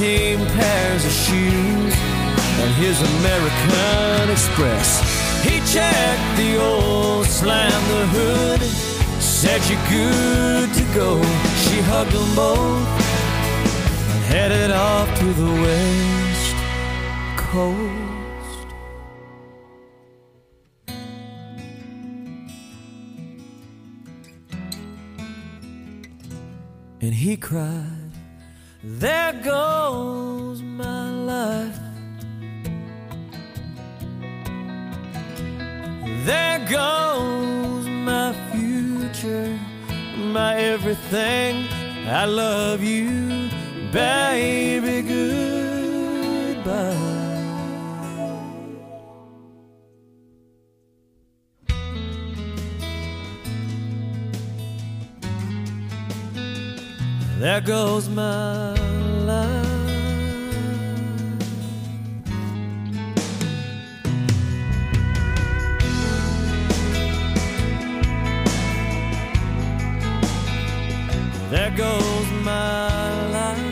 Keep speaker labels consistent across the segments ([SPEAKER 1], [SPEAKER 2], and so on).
[SPEAKER 1] 17 pairs of shoes and his American Express. He checked the old slammed the hood, said you're good to go. She hugged them both and headed off to the West Coast. And he cried, there goes my life. There goes my future, my everything. I love you, baby, goodbye. There goes my life. There goes my life.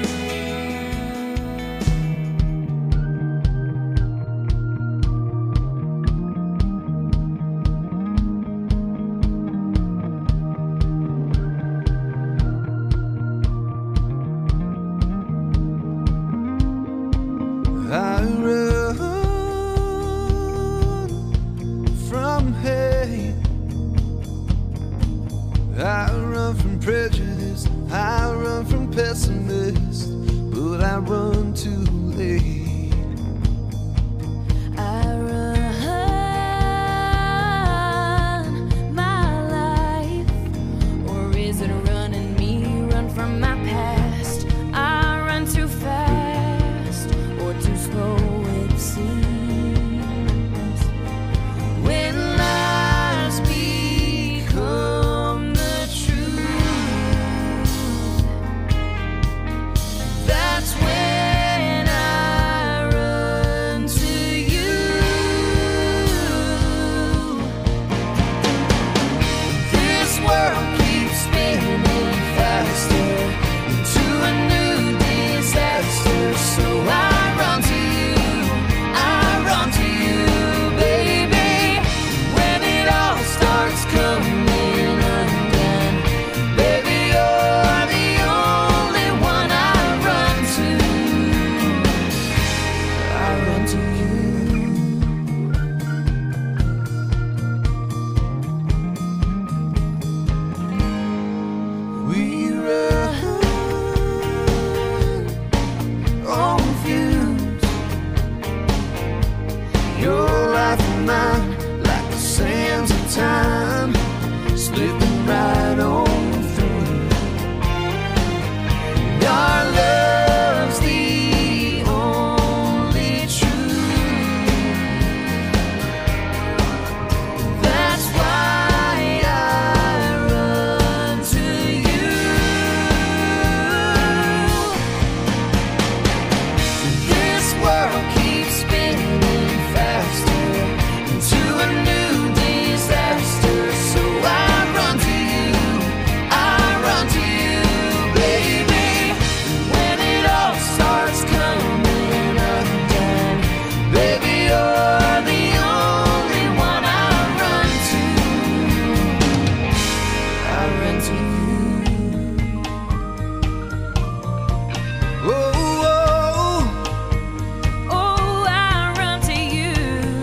[SPEAKER 2] I run from hate, I run from prejudice, I run from pessimists, but I run too late.
[SPEAKER 3] I run my life, or is it running me? Run from my past. I run too fast, or too slow it seems. When lies become the truth, that's when I run to you. This world keeps spinning faster into a new disaster, so I run to you, I run to you, baby. When it all starts coming undone, baby, you're the only one I run to. I run to you.
[SPEAKER 2] We run on fumes, your life and mine, like the sands of time, slipping right on through. Our love's the only truth. That's why I run to you. This world keeps spinning faster into a new disaster, so I run to you, I run to you, baby. When it all starts coming undone, baby, you're the only one I run to. I run to you. Oh,
[SPEAKER 3] Oh, I run to you.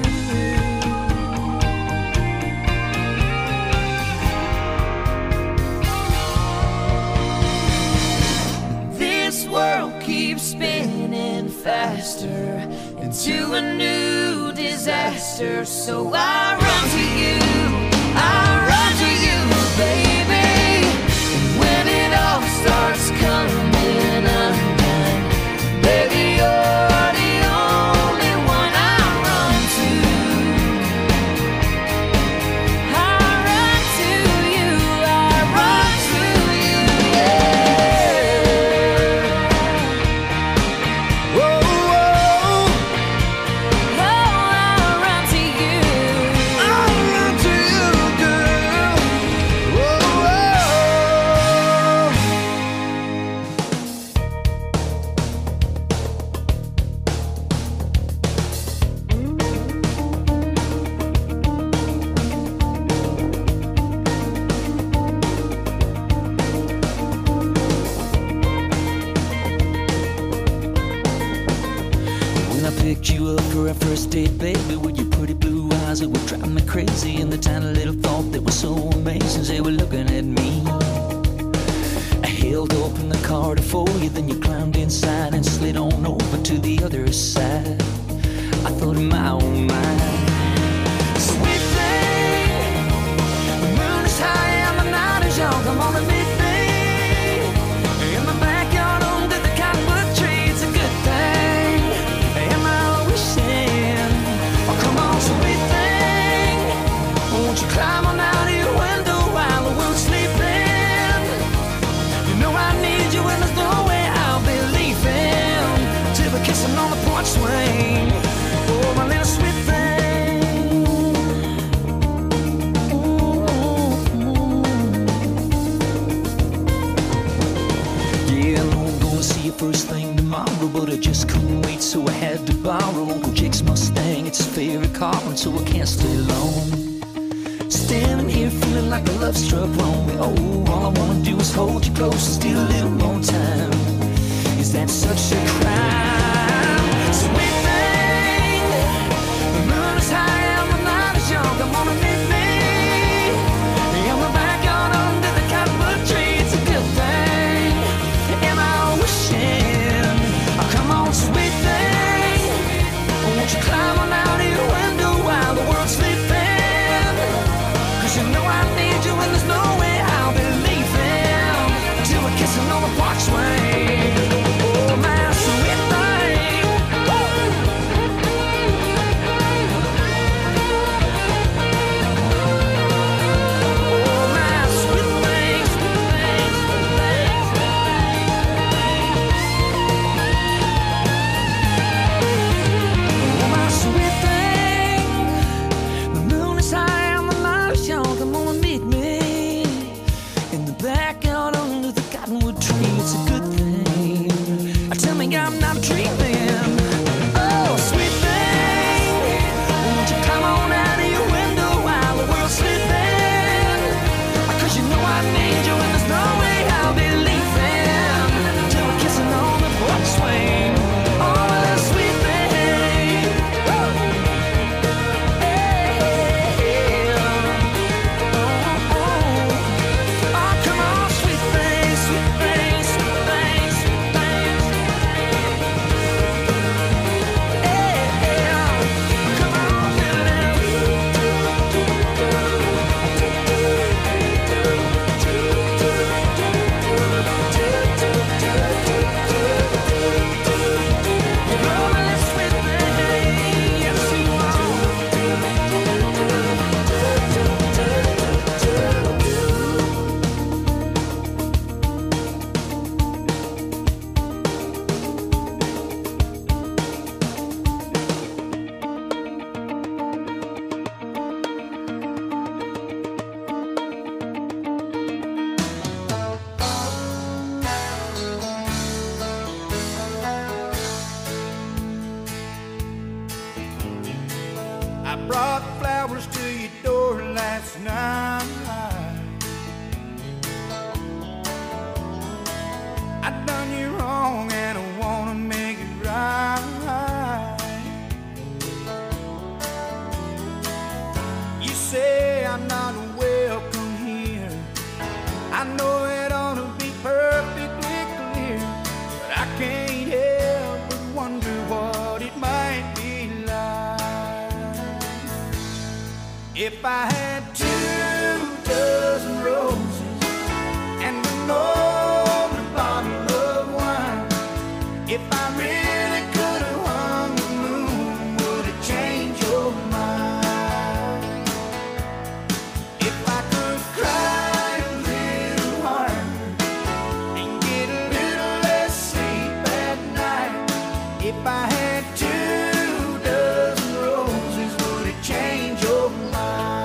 [SPEAKER 2] this world keeps spinning faster into a new disaster, so I run to you, I run to you, baby. When it all starts coming undone, baby, you're the only one I run to.
[SPEAKER 3] I run to you. I run to you.
[SPEAKER 2] Oh,
[SPEAKER 3] Oh, I run to you.
[SPEAKER 2] I run to
[SPEAKER 4] picked you up for our first date, baby, with your pretty blue eyes that were driving me crazy, and the tiny little thought that was so amazing, they were looking at me. I held open the car door for you, then you climbed inside and slid on over to the other side. I thought, my oh my, sweet thing, the moon is high and the night is young. Come on and meet me in the backyard under the cottonwood tree. It's a good thing, am I wishing? Oh, come on, sweet thing, won't you climb on out of your window while the world's sleeping? You know I need you and there's no way I'll be leaving till we're kissing on the porch swing. Oh, my little sweet thing. Yeah, I know I'm gonna see you first thing tomorrow, but I just couldn't wait, so I had to borrow Uncle Jake's Mustang. It's his favorite car, and so I can't stay long. Standing here feeling like a love struck wrong. Oh, all I wanna do is hold you close and steal a little more time. Is that such a crime? Sweet thing, the moon is high and the night is young. Come on and meet me in the backyard under the cottonwood tree. It's a good thing, am I wishing? Oh, come on, sweet thing, won't you climb on out of your window while the world's sleeping? 'Cause you know I need you and there's no way I'll be leaving till we're kissing on the porch swing. Oh, my sweet thing. Oh, my sweet thing, sweet thing, sweet thing, oh, my sweet thing. The moon is high and the night is young. Come on and meet me in the backyard under the cottonwood tree. It's a good thing. Tell me I'm not dreaming. Oh, sweet thing, won't you come on out of your window while the world's sleeping? 'Cause you know I need you and there's no way I'll be leaving till we're kissing on the porch swing. Oh, that sweet thing. Oh, oh, come on, sweet thing, sweet thing, sweet thing, sweet thing. Come on,
[SPEAKER 5] I brought flowers to your door last night. I done you wrong and I wanna make it right. You say I'm not welcome here. I know it ought to be perfectly clear, but I can't help but wonder what it might be like if I had 2 dozen roses and an open bottle of wine. If I really could have hung the moon, would it change your mind? If I could cry a little harder and get a little less sleep at night. If I had 2 dozen roses, would it change your mind?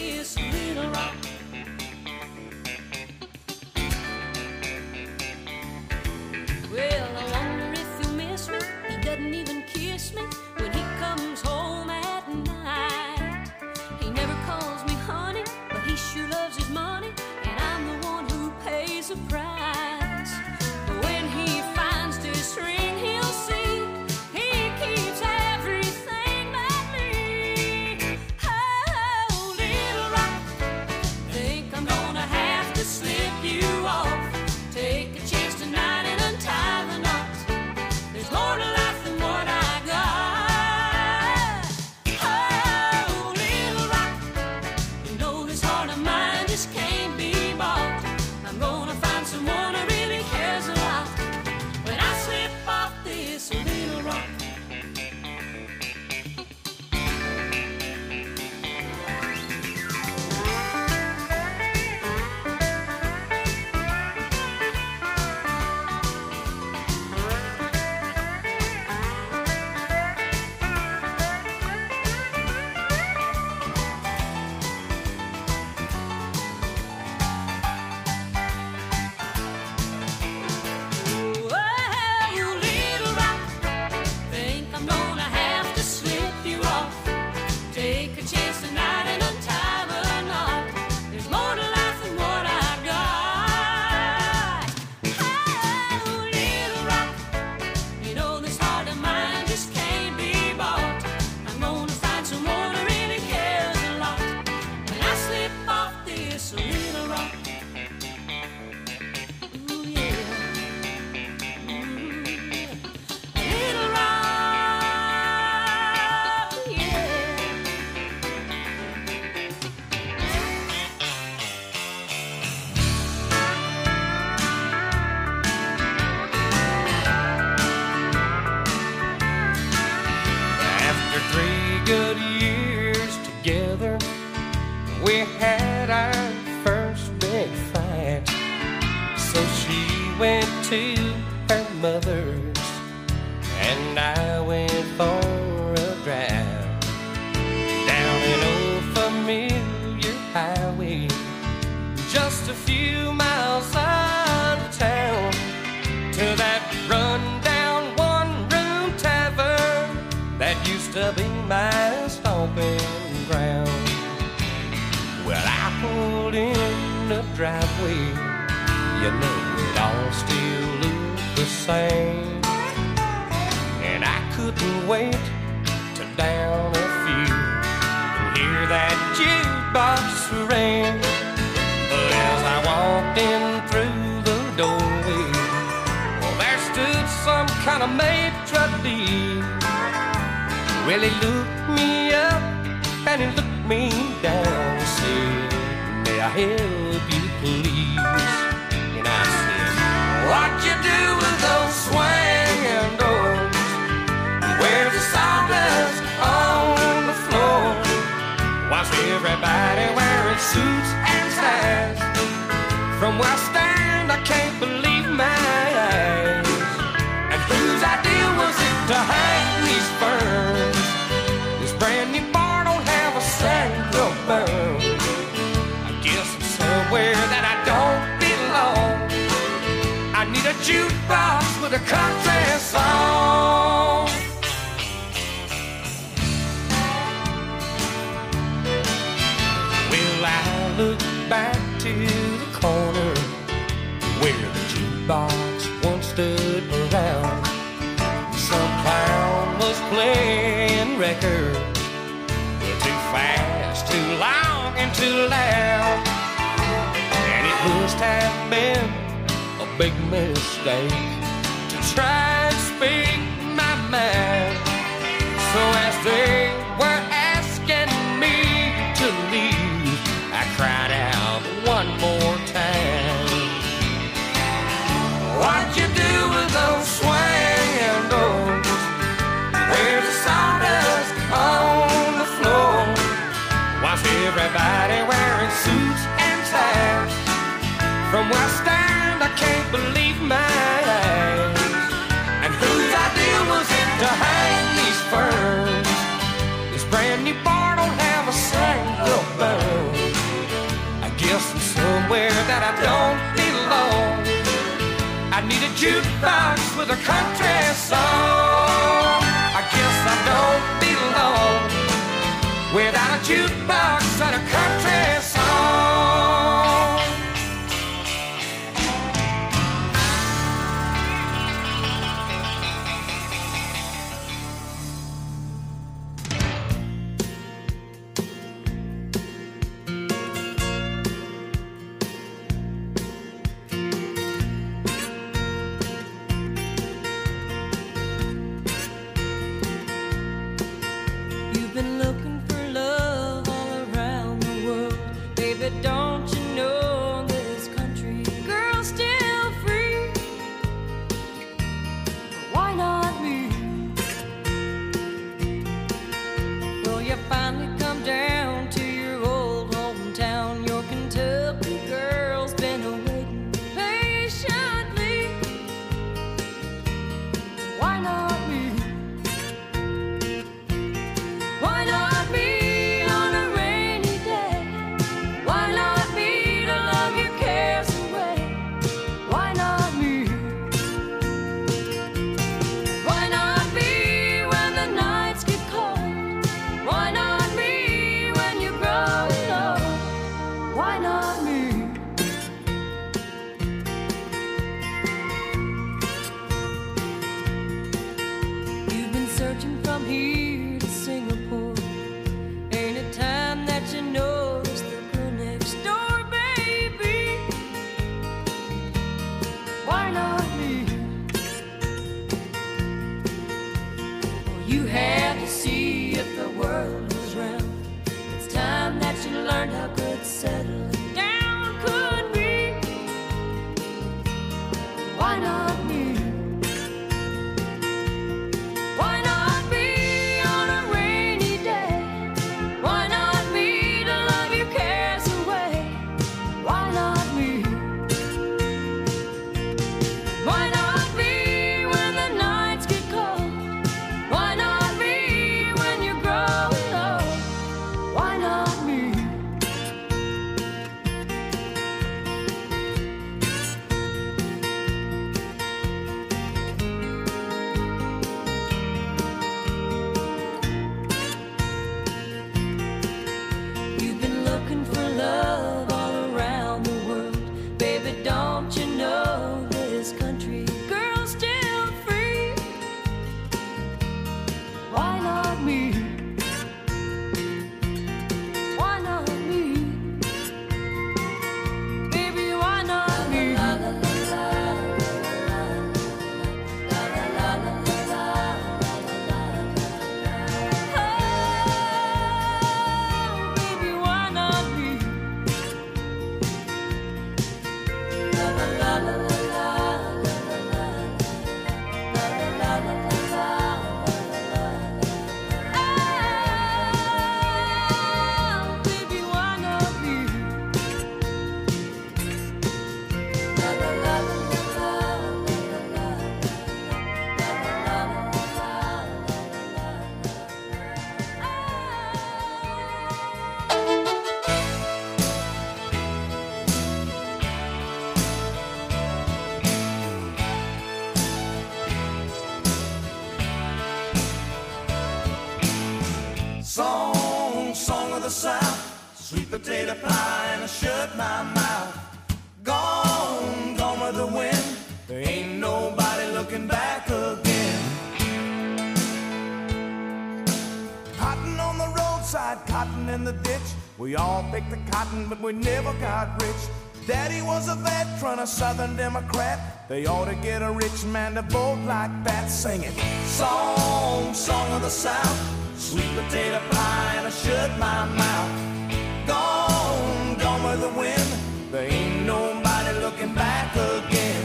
[SPEAKER 3] this little rock. Well, I wonder if he'll miss me. He doesn't even kiss me when he comes home at night. He never calls me honey, but he sure loves his money, and I'm the one who pays the price. But when he finds this ring, he'll see he keeps everything but me. Oh, little rock, think I'm gonna have to slip you off. Take a chance tonight and untie the knot. There's more to life than what I got. Oh, little rock, you know this heart of mine just can't be bought. I'm gonna find someone who really cares a lot when I slip off this little rock. Oh, little rock, think I'm gonna have to slip you off. Take a chance tonight and untie the knot. There's more to life than what I got. Oh, little rock, you know this heart of mine just can't be bought. I'm gonna find someone who really cares a lot when I slip off this little rock. Ooh, yeah. Little rock, yeah.
[SPEAKER 1] After 3 good years together, we had our first big fight. So she went to her mother's, and I went for a drive down an old familiar highway, just a few miles out of town, to that run-down one-room tavern that used to be my stomping ground. Well, I pulled in the driveway, you know it all still looked the same, and I couldn't wait to down a few and hear that jukebox ring. But as I walked in through the doorway, well, there stood some kind of maitre d'. Well, he looked me up and he looked me down and said, "May I help you, please?" And I said, "What you do with those swinging doors? Where's the sawdust on the floor? Why's everybody wearing suits and ties? From where I stand, I can't believe my eyes. And whose idea was it to hang these ferns? This brand new bar don't have a single burn. I guess I'm somewhere that I don't belong. I need a jukebox with a country song." Well, I look back to the corner where the jukebox once stood around. Some clown was playing records, too fast, too long, and too loud. And it must have been a big mistake to try and speak my mind. So as they were asking me to leave, I cried out one more time, "What you do with those swinging doors? Where's the sawdust on the floor? Why's everybody wearing suits and ties? From where I stand, I can't believe my eyes. And whose idea was it to hang these ferns? This brand new bar don't have a single burn. jukebox with a country song. I guess I don't belong without a jukebox and a country song.
[SPEAKER 3] Don't you know this country girl's still free? Why not me? Well, you finally come down to your old hometown. Your Kentucky girl's been waiting patiently. Why not me? Why not me? Learned how good settling down could be. Why not me? Why not me on a rainy day? Why not me to love your cares away? Why not me? Why not me when the nights get cold? Why not me when you're growing old? Why not me?
[SPEAKER 1] Song of the South, sweet potato pie and I shut my mouth. Gone, gone with the wind, there ain't nobody looking back again.
[SPEAKER 5] Cotton on the roadside, cotton in the ditch. We all picked the cotton, but we never got rich. Daddy was a veteran, a Southern Democrat. They ought to get a rich man to vote like that. Sing it.
[SPEAKER 1] Song of the South, sweet potato pie and I shut my mouth. Gone, gone with the wind, there ain't nobody looking back again.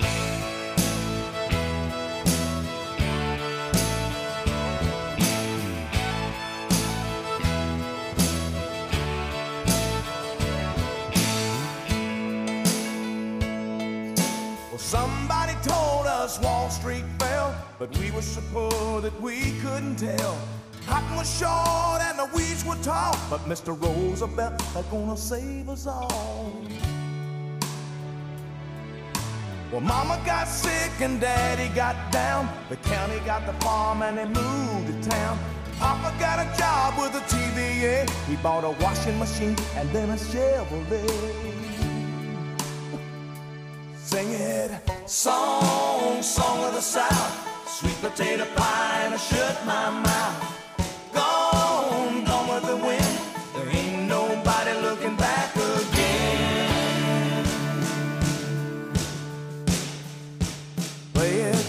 [SPEAKER 5] Well, somebody told us Wall Street fell, but we were so poor that we couldn't tell. Cotton was short and the weeds were tall, but Mr. Roosevelt, they're gonna save us all. Well, Mama got sick and Daddy got down. The county got the farm and they moved to town. Papa got a job with a TVA. He bought a washing machine and then a Chevrolet. Sing it. Song, song of the South. Sweet potato pie and I shut my mouth. Gone, gone with the wind. There ain't nobody looking back again. Play it.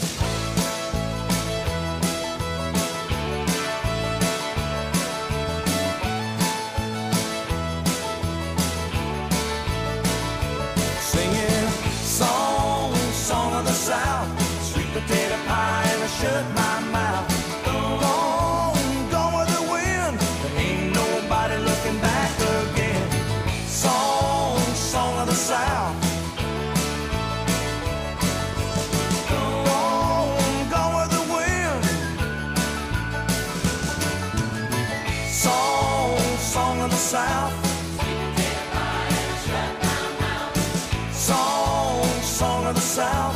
[SPEAKER 5] Singing song, song of the South. Sweet potato pie and I shut my mouth. Gone, gone with the wind. There ain't nobody looking back again. Song, song of the South. Gone, gone with the wind. Song, song of the South. Song, song of the South.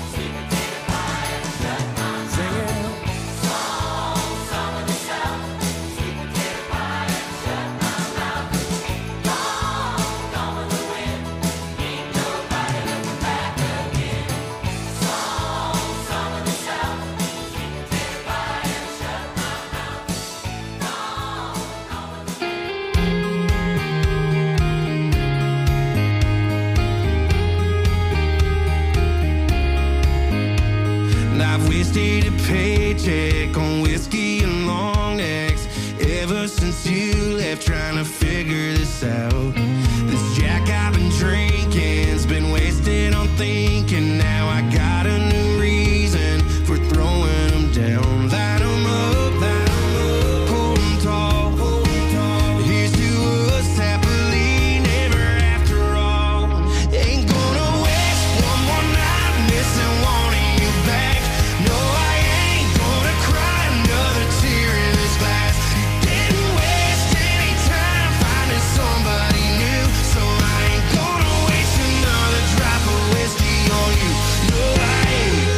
[SPEAKER 6] Wasted a paycheck on whiskey and long necks ever since you left, trying to figure this out. This Jack I've been drinking's been wasted on thinking. Now I got a new reason for throwing them down. Light 'em up, hold 'em tall. Here's to us happily never after all. Ain't gonna waste one more night missing wanting you back. No, I ain't gonna cry another tear in this glass. Didn't waste any time finding somebody new, so I ain't gonna waste another drop of whiskey on you. No, I ain't.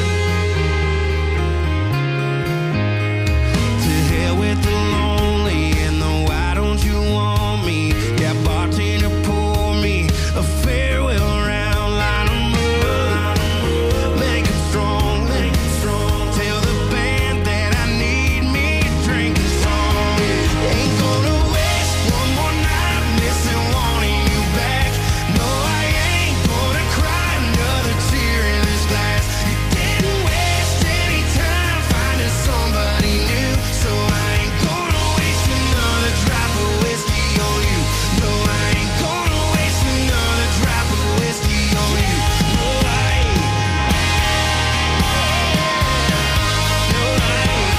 [SPEAKER 6] To hell with the lonely and the why don't you want me? Yeah, bartender, pour me a farewell round. Line 'em up, make it strong. Tell the band that I need me a drinking song. Ain't gonna waste one more night missing wanting you back. No, I ain't gonna cry another tear in this glass. You didn't waste any time finding somebody new, so I ain't gonna waste another drop of whiskey on you. No, I ain't gonna waste another drop of whiskey on you. No, I ain't. No, I ain't.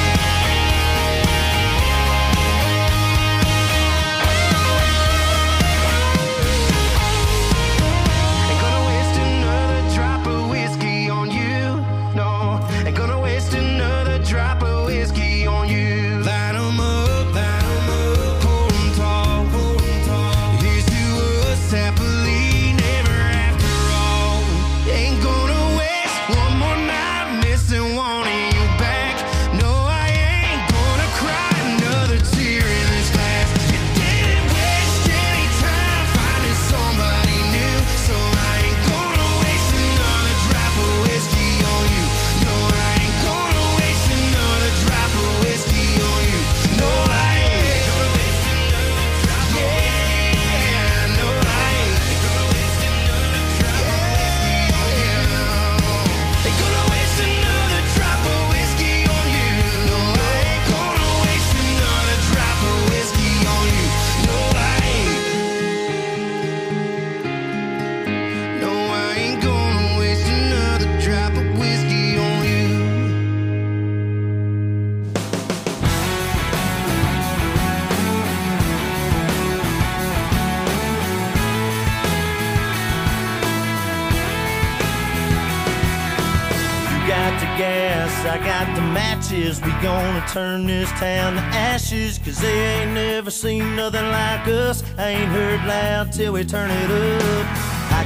[SPEAKER 6] Ain't gonna waste another drop of whiskey on you. No, ain't gonna waste another drop of whiskey on you. Light 'em up, hold 'em tall. Here's to us happily never after all. Ain't gonna waste one more night missing wanting you back. No, I ain't gonna cry another tear in this glass. You didn't waste any time finding somebody new, so I ain't gonna waste another drop of whiskey on you. No, I ain't gonna waste another drop of whiskey on you. No, I ain't gonna waste another drop of whiskey. No, I ain't gonna waste another drop of whiskey on you. Ain't gonna waste another drop of whiskey on you. No, I ain't gonna waste another drop of whiskey on you. No, I ain't. No, I ain't gonna waste another drop of whiskey on you.
[SPEAKER 1] You got the gas, I got the matches. We gonna turn this town to ashes, 'cause they ain't never seen nothing like us. I ain't heard loud till we turn it up. I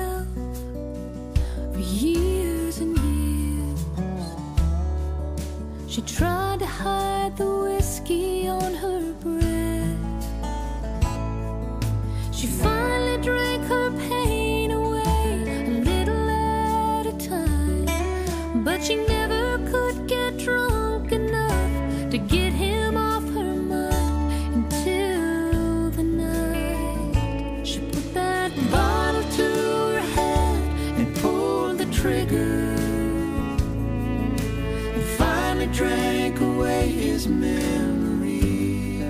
[SPEAKER 3] She tried to hide the whiskey on her breath. She finally drank her pain away, a little at a time. But she never could get drunk enough to get him off her mind until the night she put that bottle to her head and pulled the trigger. Drank away his memory.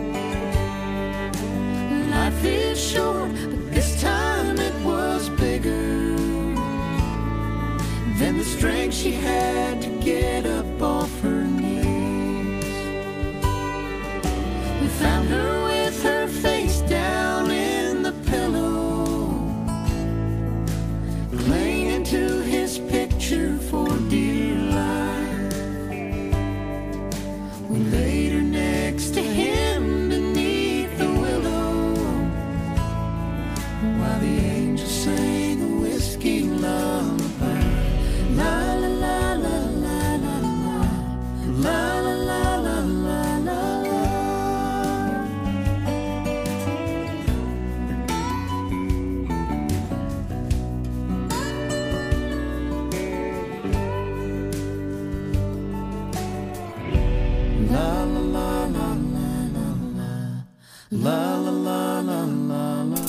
[SPEAKER 3] Life is short, but this time it was bigger than the strength she had to get up off her knees. We found her with her face down in the pillow, clinging to his picture for dear life. We laid her next to him beneath the willow, while the angels sang a whiskey lullaby. La la la la la la la, la la la la la la la. La la la la la la la la la la la.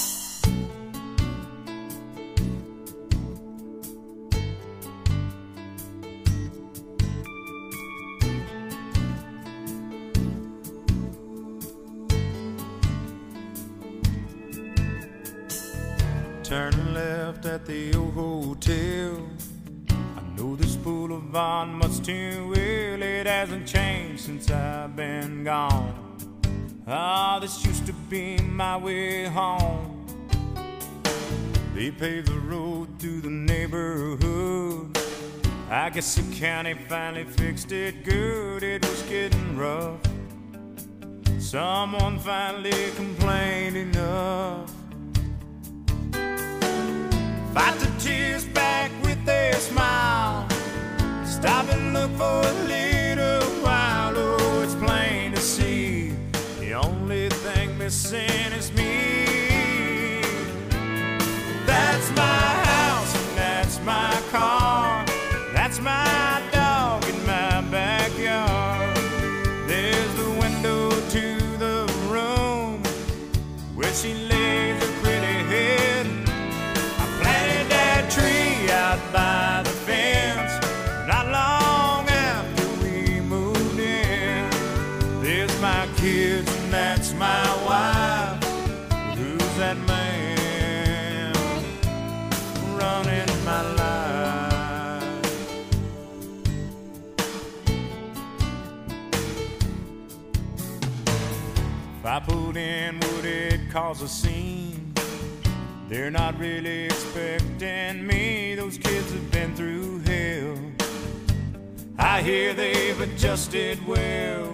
[SPEAKER 5] Turning left at the old hotel. I know this boulevard much too well. It hasn't changed since I've been gone. Ah, this used to be my way home. They paved the road through the neighborhood. I guess the county finally fixed it good. It was getting rough. Someone finally complained enough. Fight the tears back with a smile. Stop and look for a little while. Oh, it's plain to see the only thing missing is me. That's my house and that's my car. That's my dog in my backyard. There's the window to the room where she lays her pretty head. I planted that tree out by the fence not long after we moved in. There's my kids and that's my wife. Who's that man running my life? If I pulled in, would it cause a scene? They're not really expecting me. Those kids have been through hell. I hear they've adjusted well.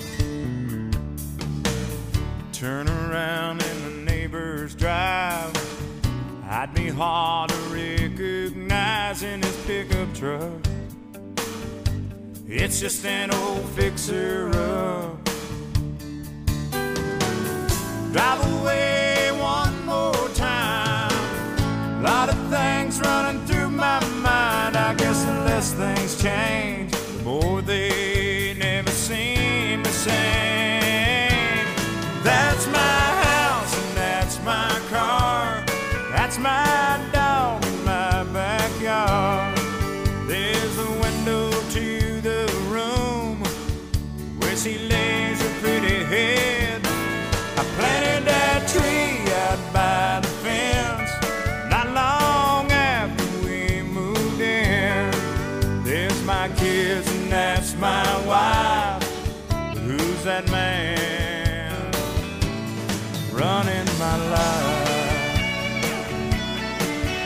[SPEAKER 5] Turn around in the neighbor's drive. I'd be hard to recognize in his pickup truck. It's just an old fixer-up. Drive away one more time. A lot of things running through my mind. I guess the less things change, the more they never seem the same. That's my house and that's my car. That's my dog in my backyard. There's a window to the room where she lays her pretty head. I planted that tree out by the fence not long after we moved in. There's my kids and that's my wife. Who's that man running my life?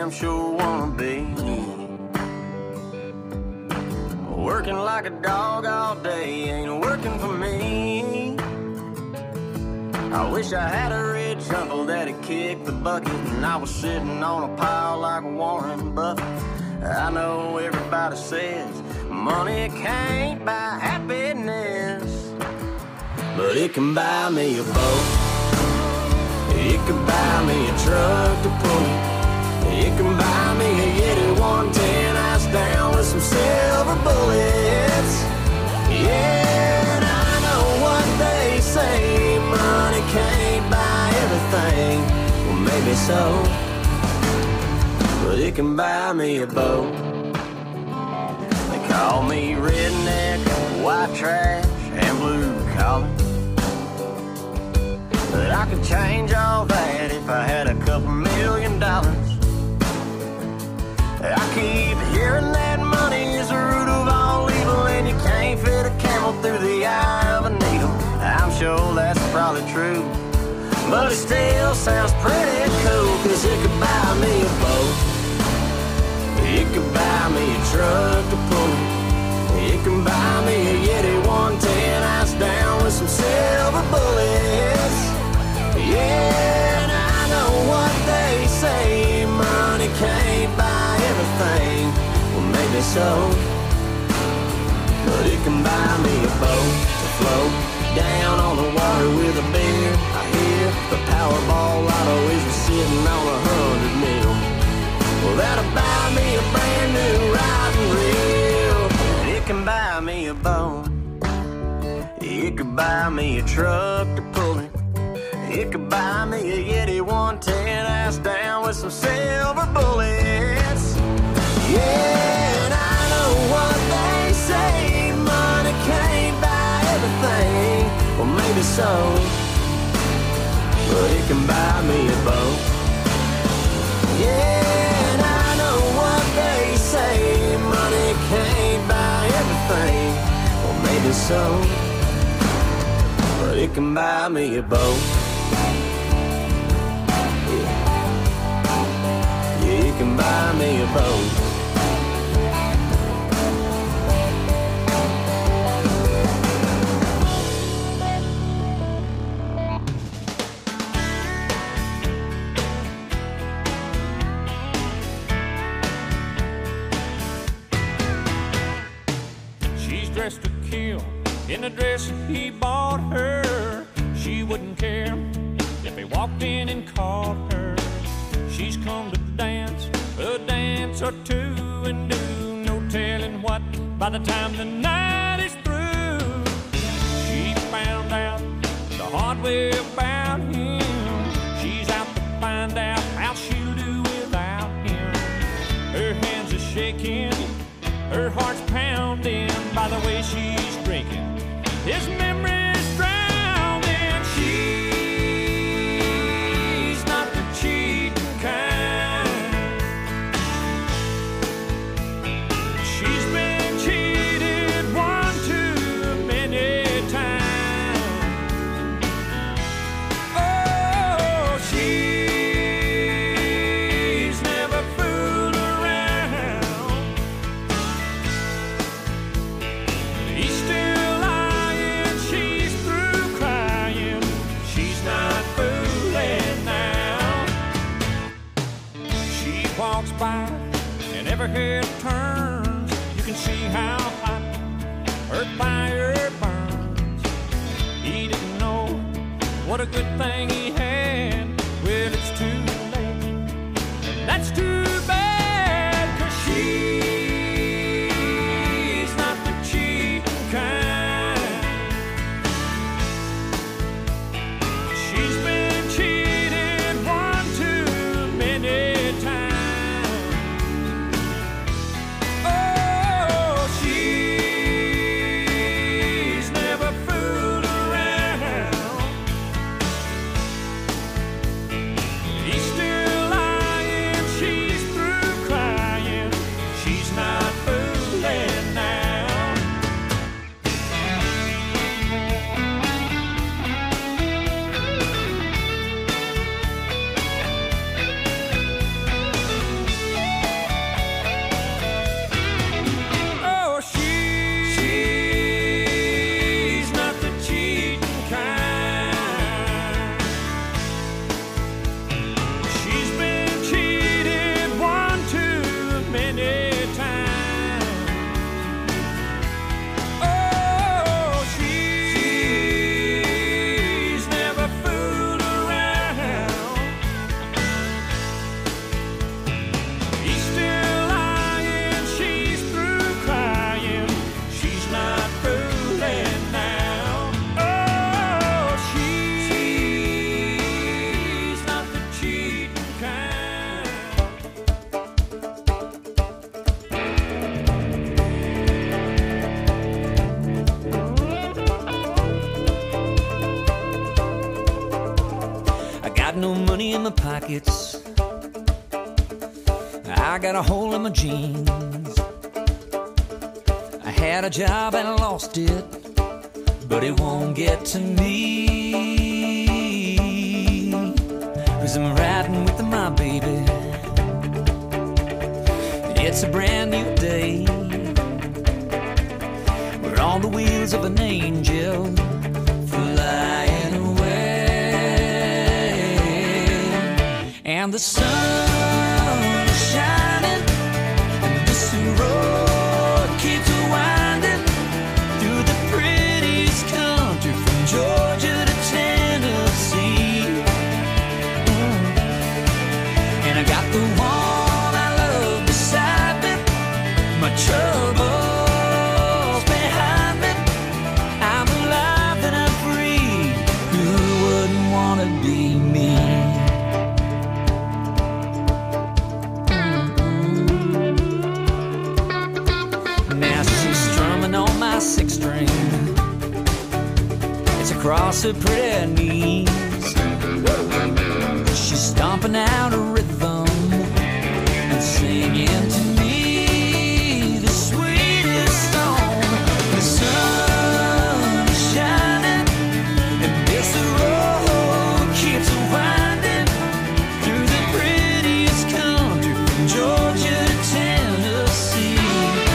[SPEAKER 7] damn sure wanna be. Working like a dog all day ain't working for me. I wish I had a rich uncle that'd kick the bucket and I was sitting on a pile like Warren Buffett. I know everybody says money can't buy happiness, but it can buy me a boat. It can buy me a truck to pull. It can buy me a Yeti 110 ice down with some silver bullets. Yeah, and I know what they say, money can't buy everything. Well, maybe so, but it can buy me a boat. They call me redneck, white trash, and blue collar, but I could change all that if I had a couple $1 million. I keep hearing that money is the root of all evil, and you can't fit a camel through the eye of a needle. I'm sure that's probably true, but it still sounds pretty cool, 'cause it could buy me a boat. It could buy me a truck to pull. It can buy me a Yeti 110 ice down with some silver bullets. Yeah, and I know what they say, money can't buy everything. Well, maybe so, but it can buy me a boat to float down on the water with a beer. I hear the Powerball lotto is sitting on 100 mil. Well, that'll buy me a brand new riding reel. And it can buy me a boat. It could buy me a truck to pull it. It could buy me a Yeti 110 ass down with some silver bullets. Yeah, and I know what they say, money can't buy everything. Well, maybe so, but it can buy me a boat. Yeah, and I know what they say, money can't buy everything. Well, maybe so, but it can buy me a boat. Yeah, it can buy me a boat.
[SPEAKER 1] Dressed to kill in the dress he bought her. She wouldn't care if he walked in and called her. She's come to dance a dance or two and do no telling what by the time the night is through. She found out the hard way about him. She's out to find out how she'll do without him. Her hands are shaking, her heart's pounding by the way she's drinking. His memory's drowning. She's not the cheating kind. She's been cheated one too many times. Oh, she's never fooled around. He's still lying, she's through crying. She's not fooling now. She walks by and every head turns. You can see how hot her fire burns. He didn't know what a good thing he had. Well, it's too late, and that's too bad, 'cause she's not the cheating kind. She's been cheated one too many times. Oh, she's never fooled around.
[SPEAKER 4] pockets. I got a hole in my jeans. I had a job and I lost it, but it won't get to me, 'cause I'm riding with my baby. It's a brand new day. We're on the wheels of an angel flying away, and the sun is shining, and this road keeps winding through the prettiest country from Georgia to Tennessee. And I got the one I love beside me, my troubles behind me. I'm alive and I'm free. Who wouldn't want to be me? Now she's strumming on my six string. It's across her pretty knees. She's stomping out a rhythm and singing to me the sweetest song. The sun is shining, and this road keeps winding through the prettiest country from Georgia to Tennessee.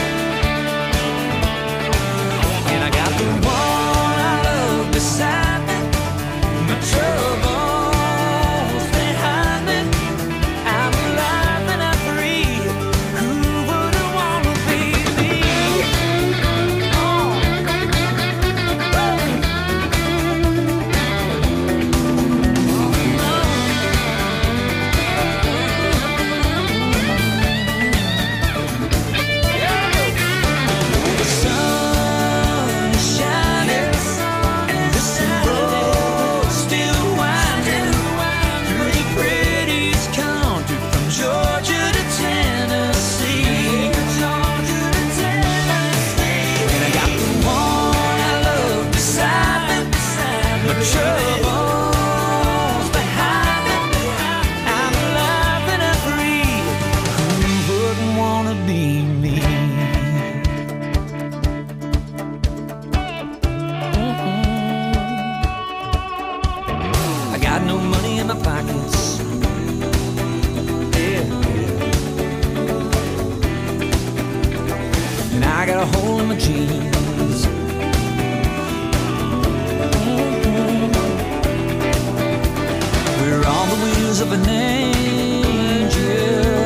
[SPEAKER 4] And I got the one I love beside me, my troubles behind me. I'm alive and I'm free. Who wouldn't want to be me? The sun is shining, and this road still winding through the prettiest country from Georgia to Tennessee. And I got the one I love beside me, my troubles behind me. I'm alive and I'm free. Who wouldn't want to be me? I got no money in my pockets. Yeah. And I got a hole in my jeans. We're on the wheels of an angel.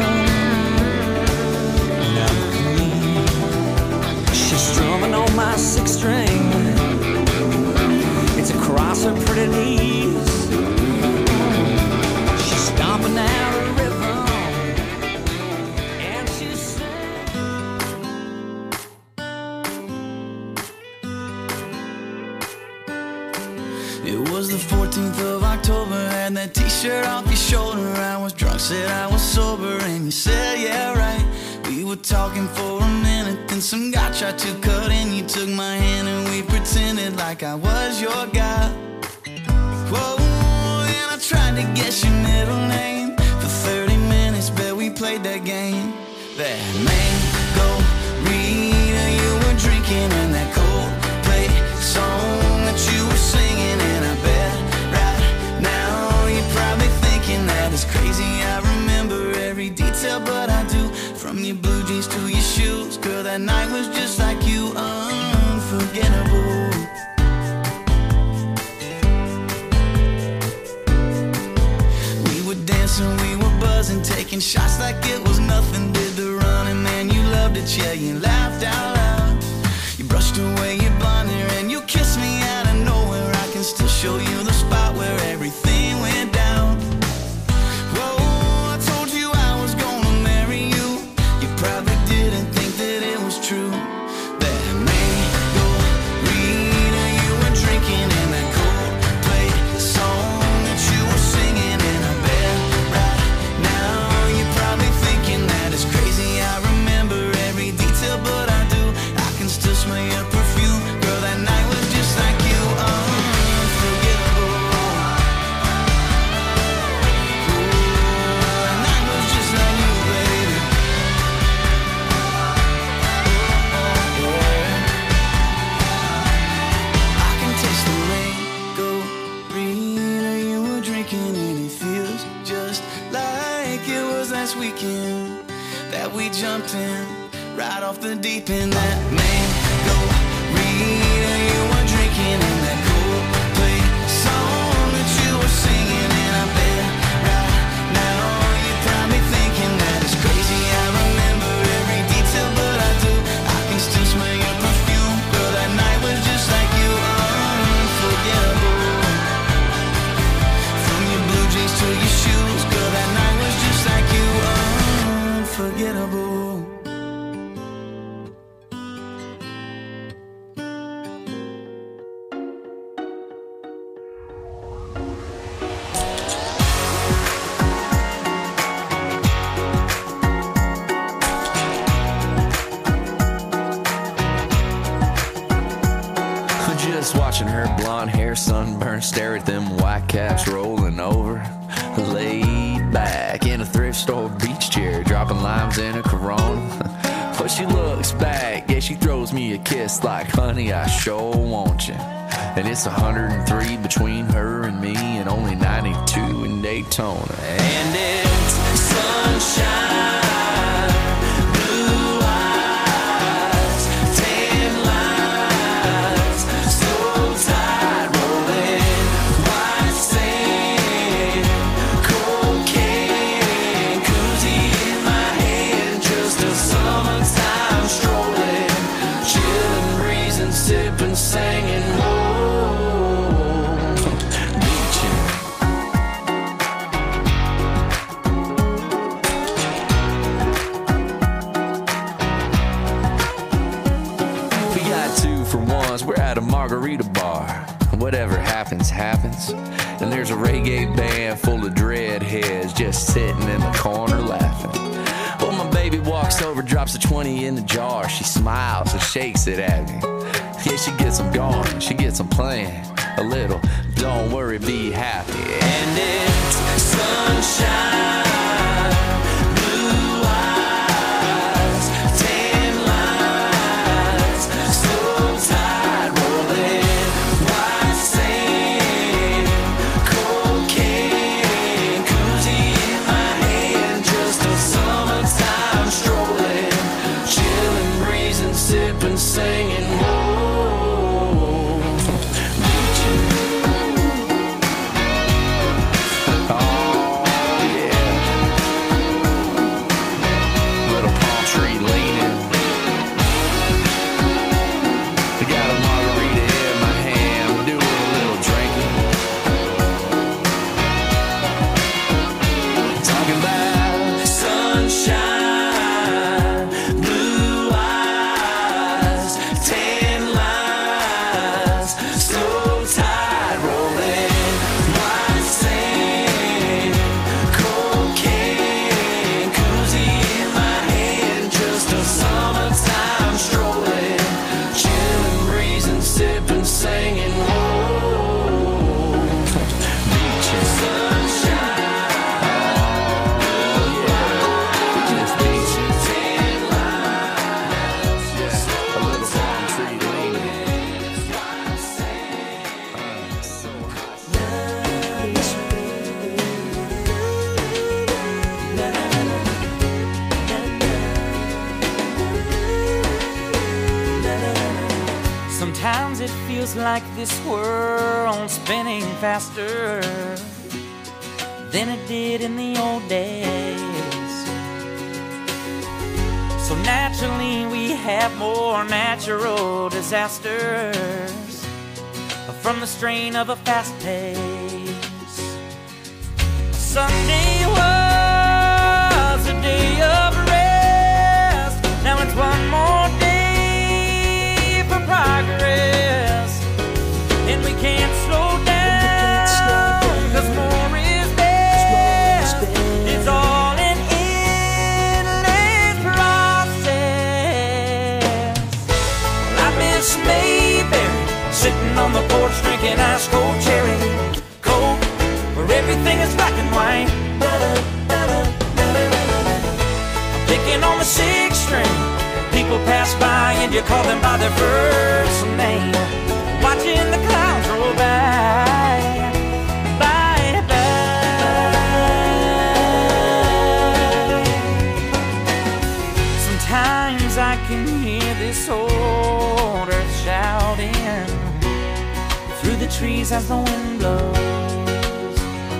[SPEAKER 4] And I'm clean. She's strumming on my six string. It's across her pretty knees. She's stomping out a rhythm, and she's singing.
[SPEAKER 5] It was the 14th of October, had that t-shirt off your shoulder. I was drunk, said I was sober, and you said, yeah, right. We were talking for a minute, then some guy tried to cut in. You took my hand and we pretended like I was your guy. Whoa, and I tried to guess your middle name. For 30 minutes, bet we played that game. That mango reader you were drinking, and that Coldplay song that you were singing. And I bet right now you're probably thinking that it's crazy. I remember every detail, but I do. From your blue jeans to your shoes, girl, that night was just like you, unforgettable. We were dancing, we were buzzing, taking shots like it was nothing. Did the running, man, you loved it, yeah, you laughed out loud. You brushed away your blonde hair and you kissed me out of nowhere. I can still show you the spot where everything went down. Whoa, I told you I was gonna marry you. You probably didn't think that it was true. That mango reader you were drinking, and that Coldplay song that you were singing. And I bet right now you're probably thinking that it's crazy. I remember every detail, but
[SPEAKER 6] right off the deep end. That mango Rita you were drinking in that Coldplay song that you were singing, and I bet right now you're probably thinking that it's crazy. I remember every detail, but I do. I can still smell your perfume, girl. That night was just like you, unforgettable. From your blue jeans to your shoes, girl. That night was just like you, unforgettable.
[SPEAKER 4] Just watching her blonde hair sunburned, stare at them white caps rolling over. Laid back in a thrift store beach chair, dropping limes in a Corona. But she looks back, yeah, she throws me a kiss like, honey, I sure want you. And it's 103 between her and me, and only 92 in Daytona. And it's sunshine. Singing, whoa, beaching. We got 2 for 1s, we're at a margarita bar. Whatever happens, happens. And there's a reggae band full of dreadheads just sitting in the corner laughing. Well, my baby walks over, drops a 20 in the jar. She smiles and shakes it at me. Yeah, she gets them going, she gets them playing a little. Don't worry, be happy. And it's sunshine, blue eyes, tan lines, slow tide rolling, white sand, cocaine, koozie in my hand, just a summertime strolling, chilling, breezing, sipping, singing.
[SPEAKER 8] Sometimes it feels like this world's spinning faster than it did in the old days. So naturally we have more natural disasters from the strain of a fast pace. Sunday was a day of rest. Now it's one more day for progress, and we can't slow down, 'cause more is best. It's all an endless process. I miss Mayberry, sitting on the porch drinking ice cold cherry coke, where everything is black and white. Picking on the 6th string, people pass by and you call them by their first name. Watching the clouds roll by, bye bye. Sometimes Sometimes I can hear this old earth shouting through the trees as the wind blows.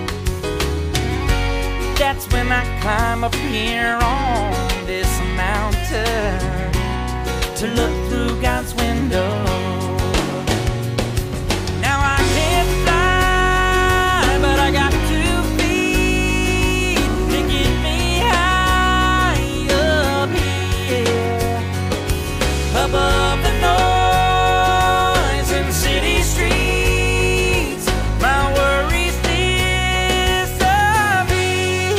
[SPEAKER 8] That's when I climb up here on this mountain to look through God's window. Now I can't fly, but I got 2 feet to get me high up here, above the noise in city streets. My worries disappear.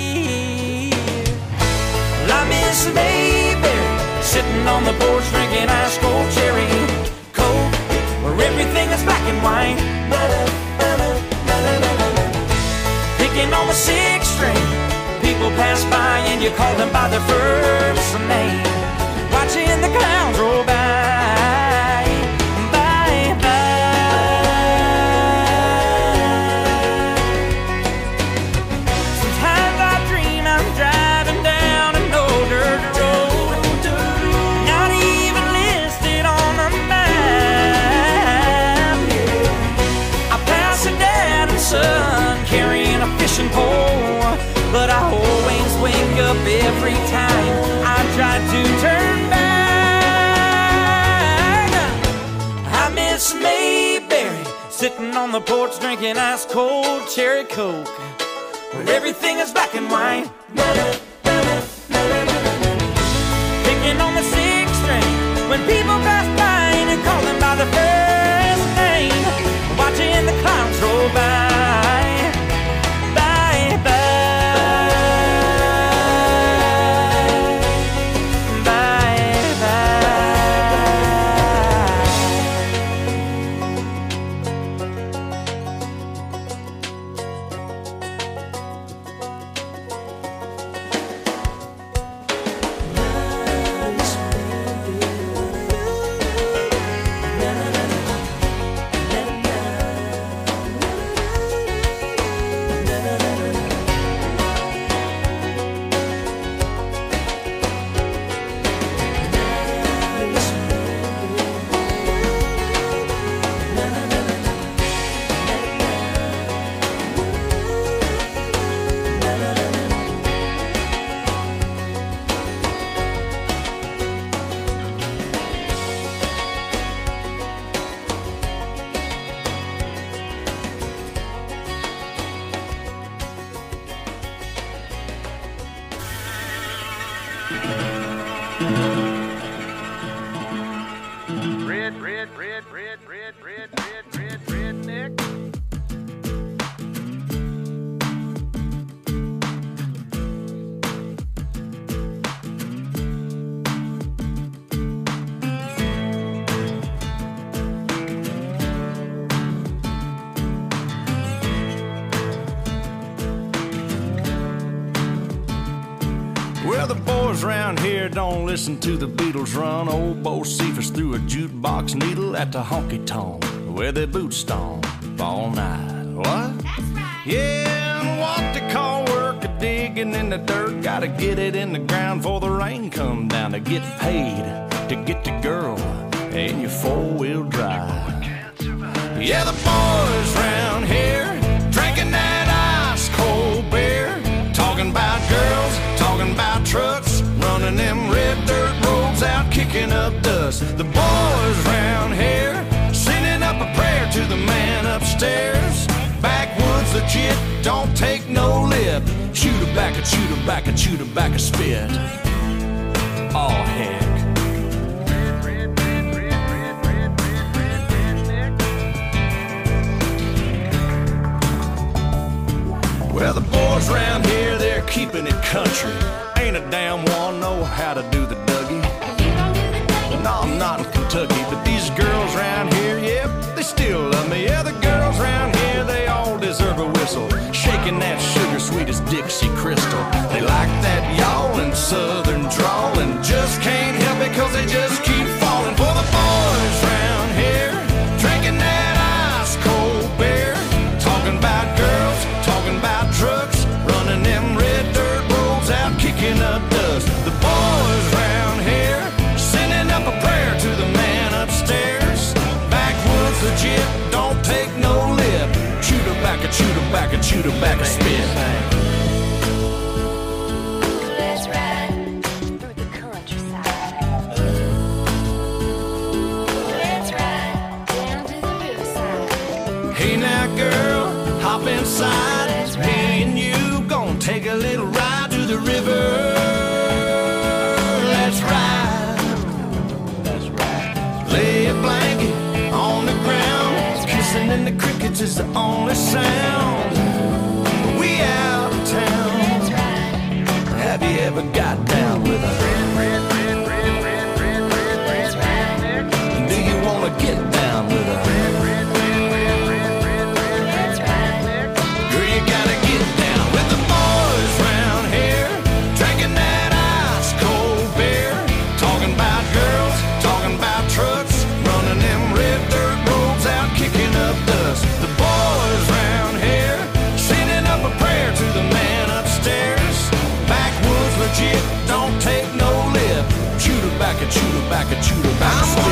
[SPEAKER 8] Well, I miss Mayberry, sitting on the porch drinking ice cold cherry Coke, where everything is black and white. Picking on the 6th string, people pass by and you call them by their first name. Watching the clouds roll by, by, by. Sometimes I dream I'm driving down an old dirt road, not even listed on the map. I pass a dad and son carrying a fishing pole, but I always wake up every time I try to turn back. I miss Mayberry, sitting on the porch drinking ice cold cherry Coke, where everything is black and white. Picking on the 6th string, when people pass by and you call them by their first name. Watching the clouds roll by, by, by.
[SPEAKER 6] Redneck.
[SPEAKER 1] Well, the boys around here don't listen to the Beatles run. Old Bo Cephas threw a jukebox needle at the honky-tonk where their boots stomp all night. What?
[SPEAKER 2] That's right.
[SPEAKER 1] Yeah, and what they call work a digging in the dirt. Gotta get it in the ground before the rain come down to get paid, to get the girl and your four-wheel drive. Yeah, the boys round here drinking that ice-cold beer, talking about girls, talking about trucks, running them red dirt roads out, kicking up dust. The boys round here sending up a prayer to the man upstairs. Backwoods legit, don't take no lip. Chew tobacco, chew tobacco, chew tobacco, spit. Oh, heck. Well, the boys around here, they're keeping it country. Ain't a damn one know how to do the Dougie. No, I'm not in Kentucky, but these girls around here, yep, they still love me. Yeah, the girls around here, they all deserve a whistle. Shaking that sugar sweet as Dixie Crystal. They like that yawling southern drawl and just can't help it cause they just keep falling for the boys around here, drinking that ice cold beer, talking about girls, talking about trucks, running them red dirt roads out, kicking up dust. The boys round here up inside. Me and you gonna take a little ride to the river. Let's ride. That's right. Lay a blanket on the ground. Kissing in the crickets is the only sound. We out of town. Have you ever got down with a do you wanna get down with a girl, you gotta get down with the boys round here, drinking that ice cold beer, talking about girls, talking about trucks, running them red dirt roads out, kicking up dust. The boys round here, sending up a prayer to the man upstairs. Backwoods legit, don't take no lip. Shoot her back, shoot her back, shoot her back.